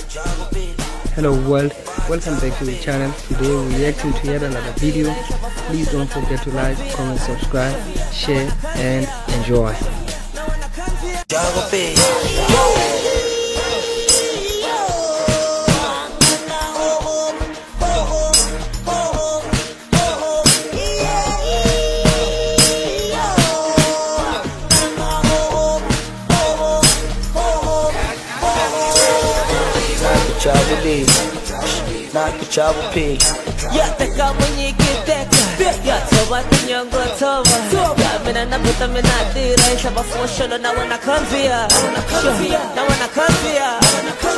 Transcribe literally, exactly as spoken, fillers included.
Hello world, welcome back to the channel. Today we're reacting to yet another video. Please don't forget to like, comment, subscribe, share and enjoy. Nakachawapig Yataka munyikiteka Yatawa tinyongo towa Kamina nabuta minatira Isaba fusholo na wana kanvia Na wana kanvia